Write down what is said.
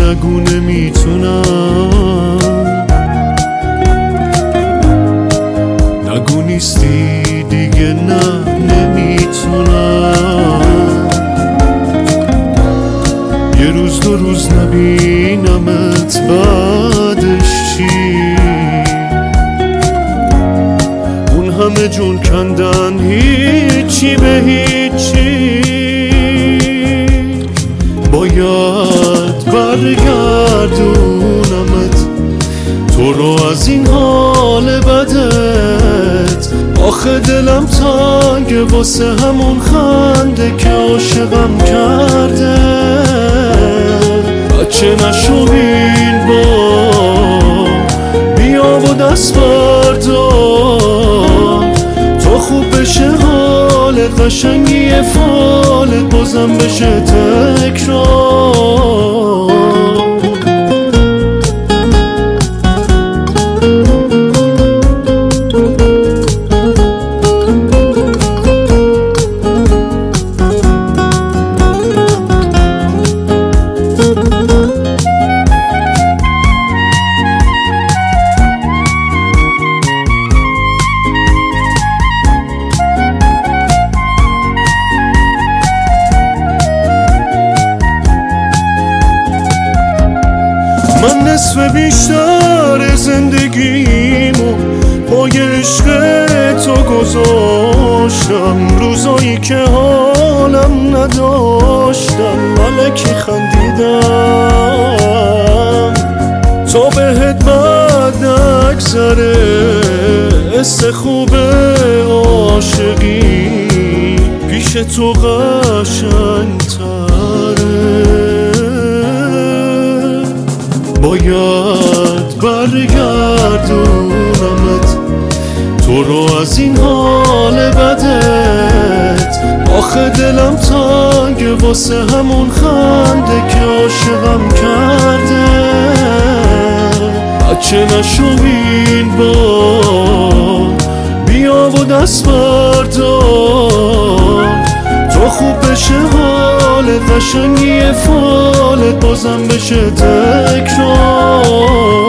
نگو نمیتونم، نگو نیستی دیگه، نه نمیتونم. یه روز دو روز نبینمت بعدش چی؟ اون همه جون کندن هیچی به هیچی. باید برگردونمت تو رو از این حال بدت. آخه دلم تنگه واسه همون خنده که عاشقم کرده. بچه نشو این بار، بیا و دست بردار. تو خوب بشه حالت، قشنگی فالت بازم بشه تکرار. من نصف بیشتر زندگیمو پای عشق تو گذاشتم. روزایی که حالم نداشتم الکی خندیدم تا بهت بد نگذره. حس خوب عاشقی پیش تو قشنگ‌تره. باید برگردونمت تو رو از این حال بدت. آخه دلم تنگه واسه همون خنده که عاشقم کرده. بچه نشو این بار، بیا و دست بردار. تو خوب بشه حالت، قشنگی فالت بازم بشه تکرار.